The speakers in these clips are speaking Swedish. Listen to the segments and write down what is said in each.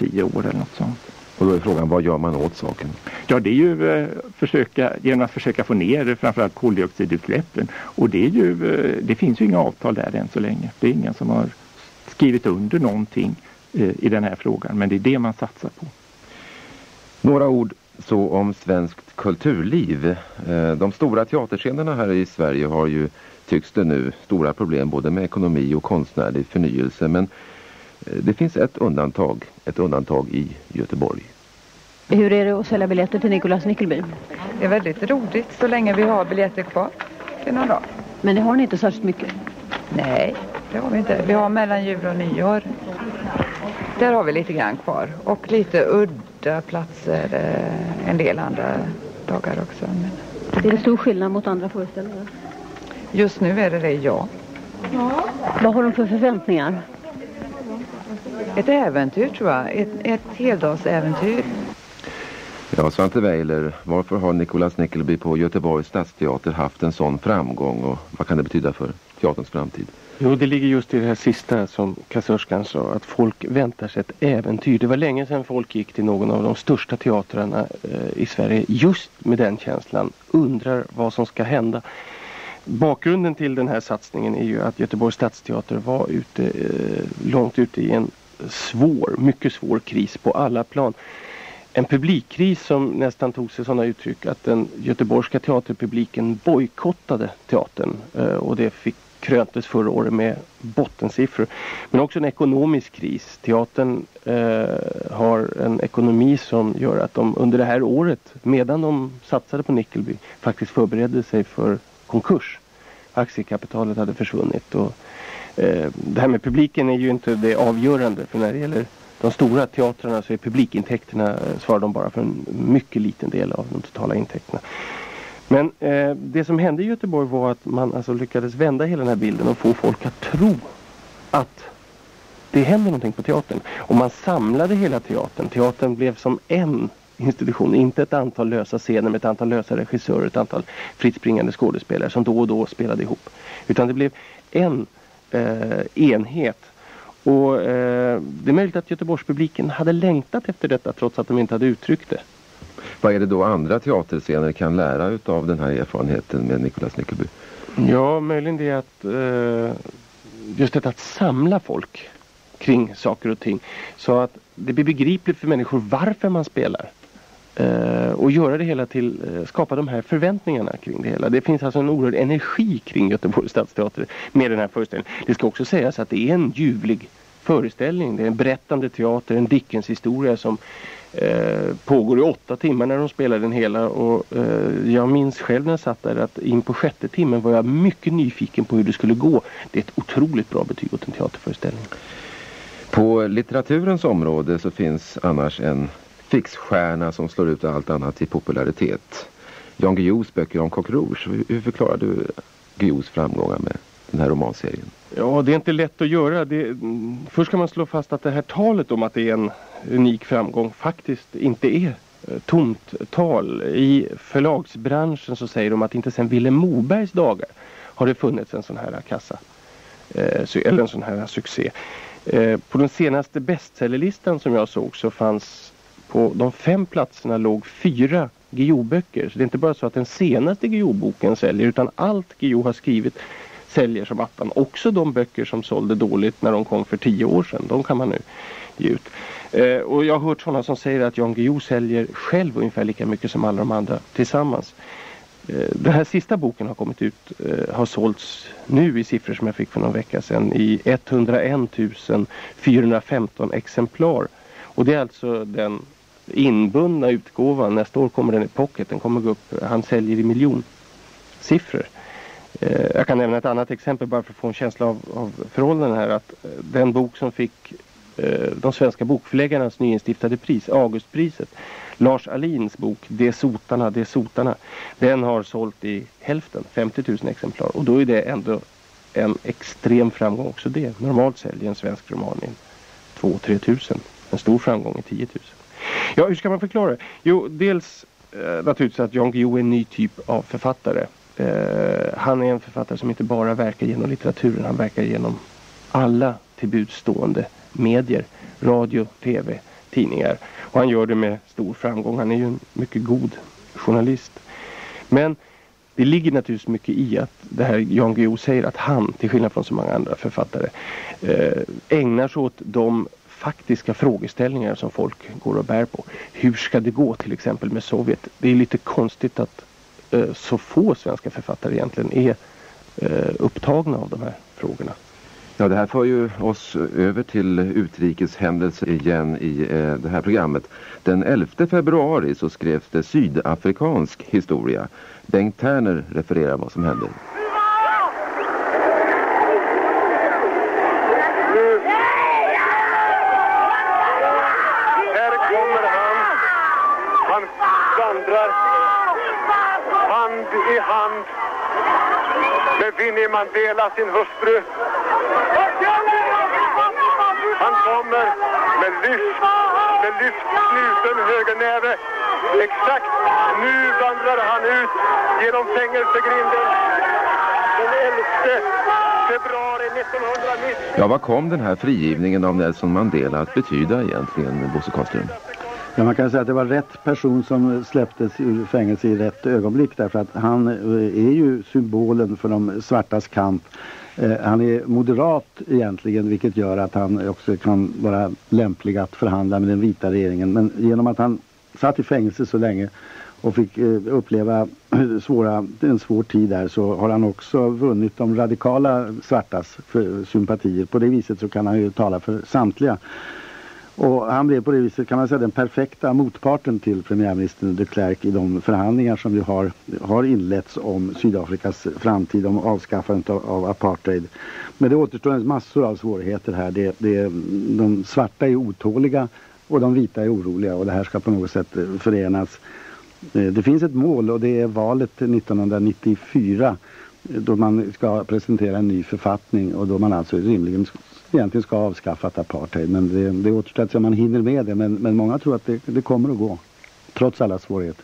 10 år eller något sånt. Och då är frågan, vad gör man åt saken? Ja, det är ju genom att försöka få ner framförallt koldioxidutsläppen. Och det finns ju inga avtal där än så länge. Det är ingen som har skrivit under någonting i den här frågan. Men det är det man satsar på. Några ord så om svenskt kulturliv. De stora teaterscenerna här i Sverige har ju, tycks det nu, stora problem både med ekonomi och konstnärlig förnyelse. Men det finns ett undantag i Göteborg. Hur är det att sälja biljetter till Nicholas Nickleby? Det är väldigt roligt så länge vi har biljetter kvar till någon dag. Men det har ni inte särskilt mycket? Nej, det har vi inte. Vi har mellan jul och nyår. Där har vi lite grann kvar. Och lite udda platser en del andra dagar också. Men... Är det stor skillnad mot andra föreställningar? Just nu är det, ja. Vad har de för förväntningar? Ett äventyr tror jag. Ett heldagsäventyr. Ja, Svante Weiler, varför har Nicholas Nickleby på Göteborgs stadsteater haft en sån framgång och vad kan det betyda för teaterns framtid? Jo, det ligger just i det här sista som kassörskan sa, att folk väntar sig ett äventyr. Det var länge sedan folk gick till någon av de största teatrarna i Sverige just med den känslan, undrar vad som ska hända. Bakgrunden till den här satsningen är ju att Göteborgs stadsteater var långt ute i en mycket svår kris på alla plan. En publikkris som nästan tog sig sådana uttryck att den göteborgska teaterpubliken bojkottade teatern och det kröntes förra året med bottensiffror. Men också en ekonomisk kris. Teatern har en ekonomi som gör att de under det här året, medan de satsade på Nickleby, faktiskt förberedde sig för konkurs. Aktiekapitalet hade försvunnit och det här med publiken är ju inte det avgörande, för när det gäller de stora teatrarna så är publikintäkterna, svarar de bara för en mycket liten del av de totala intäkterna. Men det som hände i Göteborg var att man alltså lyckades vända hela den här bilden och få folk att tro att det händer någonting på teatern. Och man samlade hela teatern. Teatern blev som en institution, inte ett antal lösa scener med ett antal lösa regissörer, ett antal fritt springande skådespelare som då och då spelade ihop. Utan det blev en enhet. Och det är möjligt att Göteborgspubliken hade längtat efter detta trots att de inte hade uttryckt det. Vad är det då andra teaterscener kan lära av den här erfarenheten med Nicholas Nickleby? Ja, möjligen det att just det att samla folk kring saker och ting så att det blir begripligt för människor varför man spelar. Och göra det hela till, skapa de här förväntningarna kring det hela. Det finns alltså en oerhörd energi kring Göteborgs stadsteater med den här föreställningen. Det ska också sägas att det är en ljuvlig föreställning. Det är en berättande teater, en Dickens historia som pågår i 8 timmar när de spelar den hela. Och jag minns själv när jag satt där att in på 6:e timmen var jag mycket nyfiken på hur det skulle gå. Det är ett otroligt bra betyg åt en teaterföreställning. På litteraturens område så finns annars en fixstjärna som slår ut allt annat i popularitet. Jan Guillous böcker om Coq Rouge. Hur förklarar du Guillous framgångar med den här romanserien? Ja, det är inte lätt att göra. Först kan man slå fast att det här talet om att det är en unik framgång faktiskt inte är tomt tal. I förlagsbranschen så säger de att inte sedan Vilhelm Mobergs dagar har det funnits en sån här kassa. Eller en sån här succé. På den senaste bestsellerlistan som jag såg så fanns på de 5 platserna låg 4 Guillou-böcker. Så det är inte bara så att den senaste Guillou-boken säljer utan allt Guillou har skrivit säljer som attan. Också de böcker som sålde dåligt när de kom för 10 år sedan. De kan man nu ge ut. Och jag har hört sådana som säger att Jan Guillou säljer själv ungefär lika mycket som alla de andra tillsammans. Den här sista boken har kommit ut, har sålts nu i siffror som jag fick för någon vecka sedan i 101 415 exemplar. Och det är alltså den inbundna utgåvan. Nästa år kommer den i pocket. Den kommer gå upp. Han säljer i miljonsiffror. Jag kan nämna ett annat exempel bara för att få en känsla av förhållanden här. Att den bok som fick de svenska bokförläggarnas nyinstiftade pris, Augustpriset, Lars Alins bok Det sotarna, den har sålt i hälften, 50 000 exemplar. Och då är det ändå en extrem framgång också det. Normalt säljer en svensk roman i 2-3 tusen. En stor framgång i 10 000. Ja, hur ska man förklara det? Jo, dels naturligtvis att Jan Guillou är en ny typ av författare. Han är en författare som inte bara verkar genom litteraturen. Han verkar genom alla tillbudstående medier. Radio, tv, tidningar. Och han gör det med stor framgång. Han är ju en mycket god journalist. Men det ligger naturligtvis mycket i att det här Jan Guillou säger, att han, till skillnad från så många andra författare, ägnar sig åt de faktiska frågeställningar som folk går och bär på. Hur ska det gå till exempel med Sovjet? Det är lite konstigt att så få svenska författare egentligen är upptagna av de här frågorna. Ja, det här för ju oss över till utrikeshändelser igen i det här programmet. Den 11 februari så skrevs det sydafrikansk historia. Bengt Terner refererar vad som hände. Här kommer han. Han vandrar hand i hand med Winnie Mandela, sin hustru. Han kommer med lyft knuten högernäve. Exakt nu vandrar han ut genom fängelsegrinden den 11 februari 1990. Ja, vad kom den här frigivningen av Nelson Mandela att betyda egentligen, Bosse Karlström? Ja, man kan säga att det var rätt person som släpptes ur fängelse i rätt ögonblick, därför att han är ju symbolen för de svartas kamp. Han är moderat egentligen, vilket gör att han också kan vara lämplig att förhandla med den vita regeringen. Men genom att han satt i fängelse så länge och fick uppleva en svår tid där, så har han också vunnit de radikala svartas sympatier. På det viset så kan han ju tala för samtliga. Och han blev på det viset, kan man säga, den perfekta motparten till premiärministern de Klerk i de förhandlingar som ju har inletts om Sydafrikas framtid, om avskaffandet av apartheid. Men det återstår en massor av svårigheter här. De svarta är otåliga och de vita är oroliga, och det här ska på något sätt förenas. Det finns ett mål, och det är valet 1994, då man ska presentera en ny författning och då man alltså rimligen egentligen ska avskaffa apartheid. Men det återstår att man hinner med det, men många tror att det kommer att gå, trots alla svårigheter.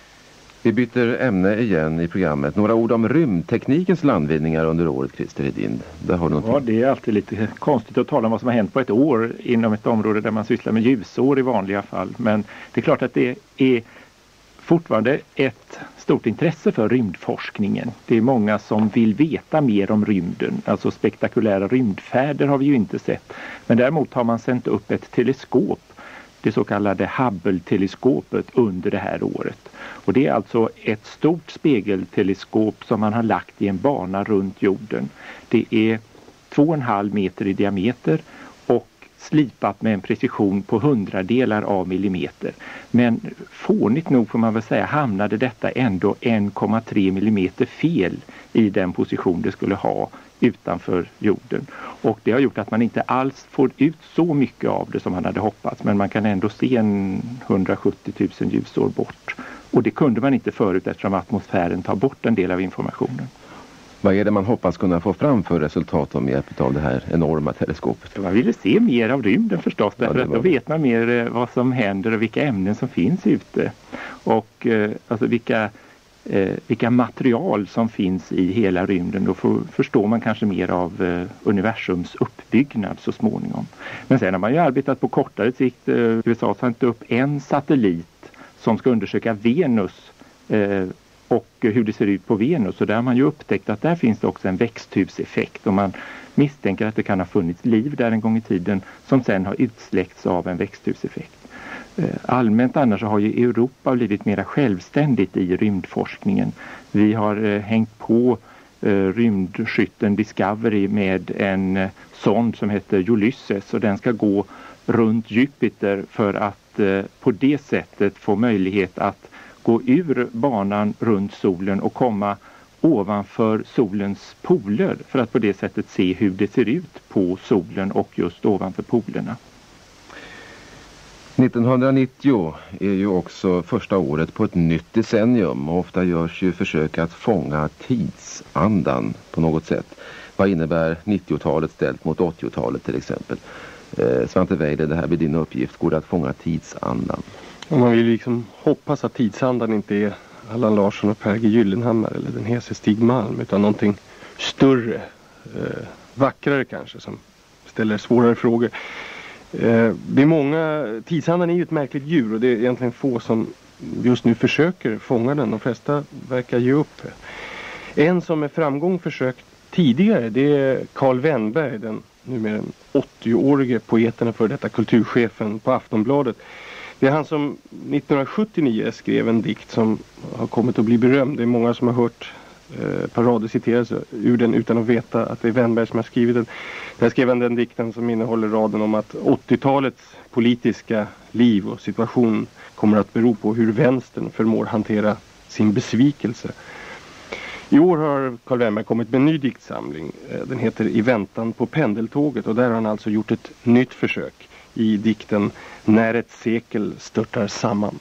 Vi byter ämne igen i programmet. Några ord om rymdteknikens landvinningar under året, Christer Hedin. Där har du någonting. Ja, det är alltid lite konstigt att tala om vad som har hänt på ett år inom ett område där man sysslar med ljusår i vanliga fall. Men det är klart att det är fortfarande ett stort intresse för rymdforskningen. Det är många som vill veta mer om rymden. Alltså spektakulära rymdfärder har vi ju inte sett. Men däremot har man sänt upp ett teleskop, det så kallade Hubble-teleskopet, under det här året. Och det är alltså ett stort spegelteleskop som man har lagt i en bana runt jorden. Det är 2,5 meter i diameter och slipat med en precision på 100-delar av millimeter. Men fånigt nog får man väl säga hamnade detta ändå 1,3 millimeter fel i den position det skulle ha utanför jorden. Och det har gjort att man inte alls får ut så mycket av det som man hade hoppats. Men man kan ändå se 170 000 ljusår bort. Och det kunde man inte förut eftersom atmosfären tar bort en del av informationen. Vad är det man hoppas kunna få fram för resultat med hjälp av det här enorma teleskopet? Man ville se mer av rymden förstås, därför att då vet man mer vad som händer och vilka ämnen som finns ute. Och alltså vilka material som finns i hela rymden. Då förstår man kanske mer av universums uppbyggnad så småningom. Men sen har man ju arbetat på kortare sikt. USA har tagit upp en satellit som ska undersöka Venus och hur det ser ut på Venus. Och där har man ju upptäckt att där finns det också en växthuseffekt. Och man misstänker att det kan ha funnits liv där en gång i tiden som sen har utsläckts av en växthuseffekt. Allmänt annars har ju Europa blivit mer självständigt i rymdforskningen. Vi har hängt på rymdskytten Discovery med en sond som heter Ulysses, och den ska gå runt Jupiter för att på det sättet få möjlighet att gå ur banan runt solen och komma ovanför solens poler för att på det sättet se hur det ser ut på solen och just ovanför polerna. 1990 är ju också första året på ett nytt decennium, och ofta görs ju försök att fånga tidsandan på något sätt. Vad innebär 90-talet ställt mot 80-talet till exempel? Svante Weider, det här blir din uppgift. Går det att fånga tidsandan? Och man vill liksom hoppas att tidsandan inte är Allan Larsson och Per G. Gyllenhammar eller den hese Stig Malm, utan någonting större, vackrare kanske, som ställer svårare frågor. Det är många, tidsandan är ju ett märkligt djur och det är egentligen få som just nu försöker fånga den. De flesta verkar ge upp. En som med framgång försökt tidigare, det är Carl Wennberg, den numera 80-årige poeten och för detta kulturchefen på Aftonbladet. Det är han som 1979 skrev en dikt som har kommit att bli berömd. Det är många som har hört parader citeras ur den utan att veta att det är Wennberg som har skrivit den. Där skrev han den dikten som innehåller raden om att 80-talets politiska liv och situation kommer att bero på hur vänstern förmår hantera sin besvikelse. I år har Carl Wennberg kommit med en ny diktsamling. Den heter I väntan på pendeltåget och där har han alltså gjort ett nytt försök i dikten När ett sekel störtar samman.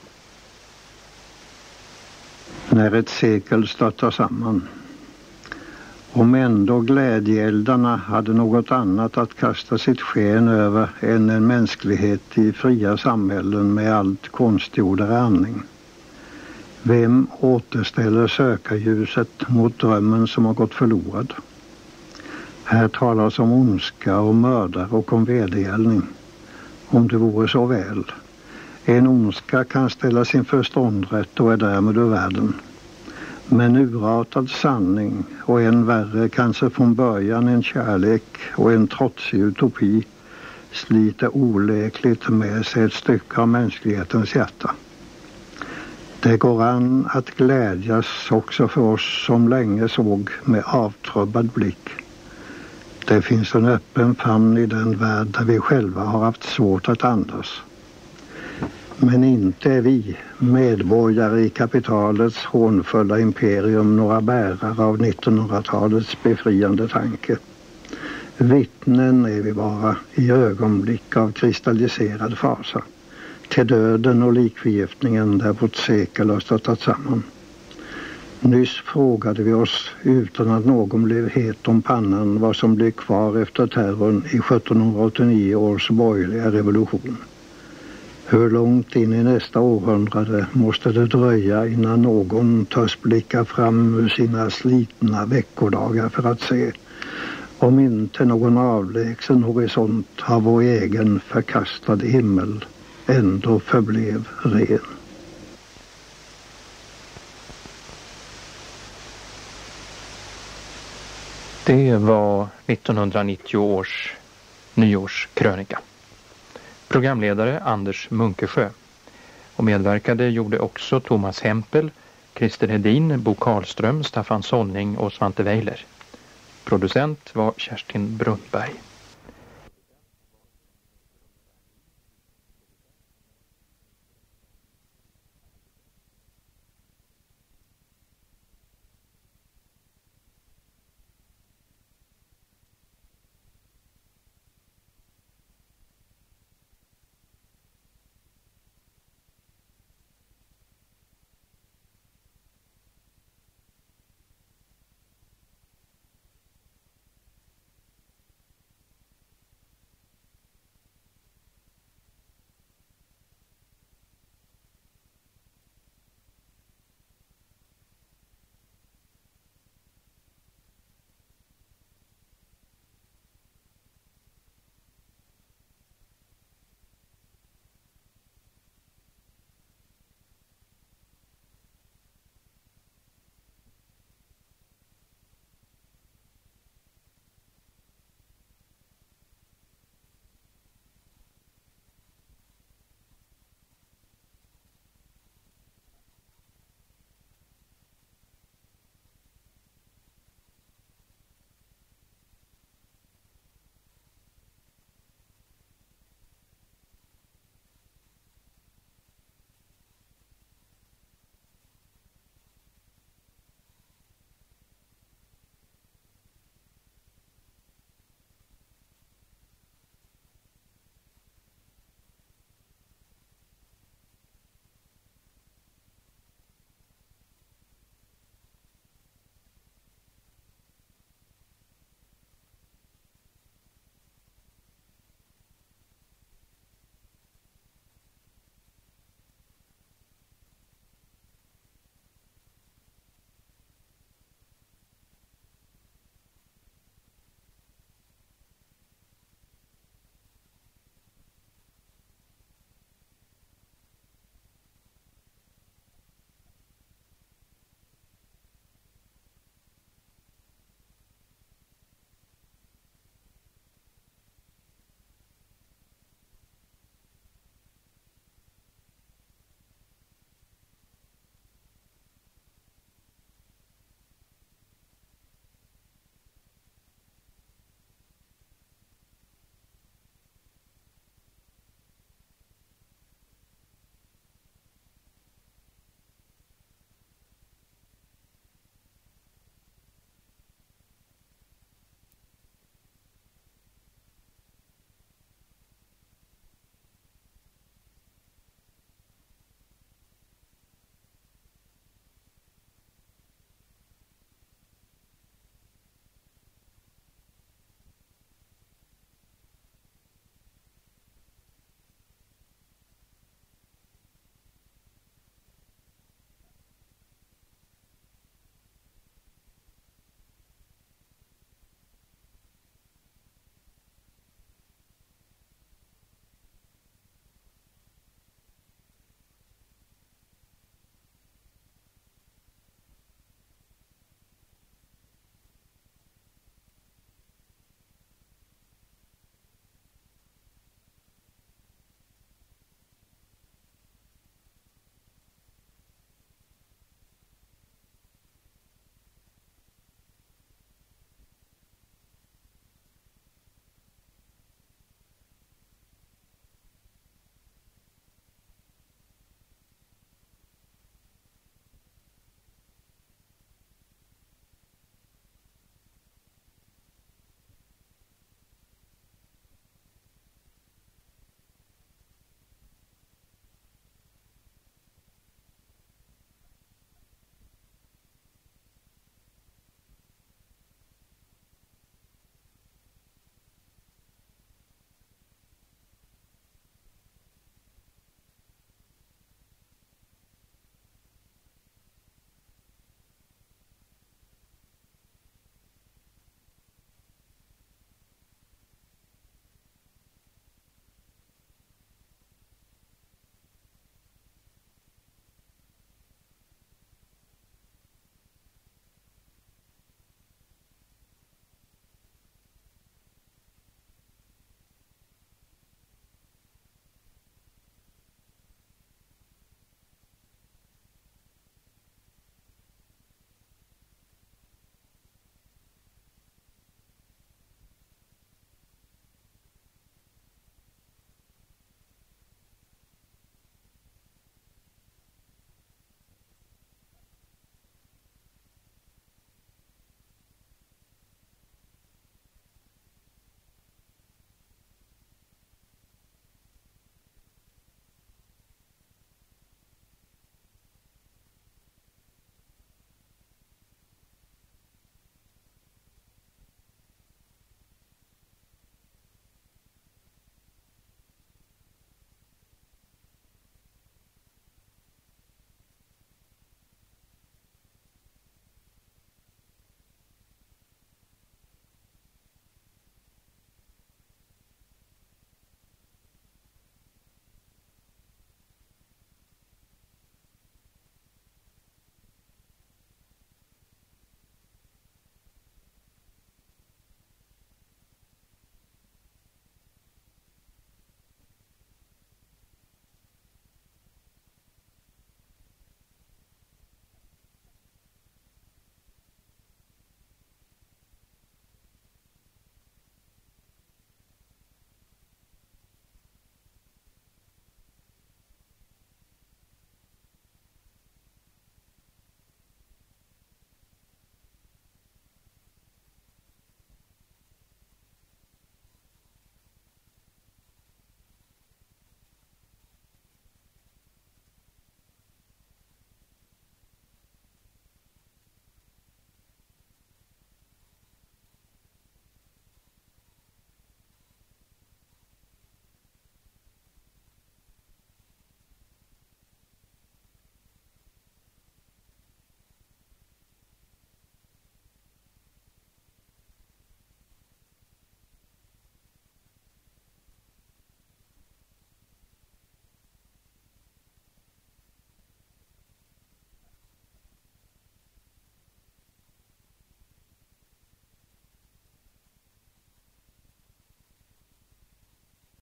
När ett sekel störtar samman. Om ändå glädjeeldarna hade något annat att kasta sitt sken över än en mänsklighet i fria samhällen med allt konstgjordare andning. Vem återställer sökarljuset mot drömmen som har gått förlorad? Här talas om ondska och mördare och om vedergällning. Om det vore så väl. En ondska kan ställa sin förståndrätt och är därmed ur världen. Men urartad sanning och än värre kanske från början en kärlek och en trotsig utopi sliter oläkligt med sig ett stycke av mänsklighetens hjärta. Det går an att glädjas också för oss som länge såg med avtrubbad blick. Det finns en öppen famn i den värld där vi själva har haft svårt att andas. Men inte är vi, medborgare i kapitalets hånfulla imperium, några bärare av 1900-talets befriande tanke. Vittnen är vi bara i ögonblick av kristalliserad fasa. Till döden och likförgiftningen där vårt sekel har störtat samman. Nyss frågade vi oss utan att någon blev het om pannan vad som blev kvar efter terrorn i 1789 års borgerliga revolution. Hur långt in i nästa århundrade måste det dröja innan någon törs blicka fram ur sina slitna veckodagar för att se om inte någon avlägsen horisont av vår egen förkastade himmel ändå förblev ren. Det var 1990 års nyårskrönika. Programledare Anders Munkesjö. Och medverkade gjorde också Thomas Hempel, Christer Hedin, Bo Karlström, Staffan Sonning och Svante Weiler. Producent var Kerstin Brunnberg.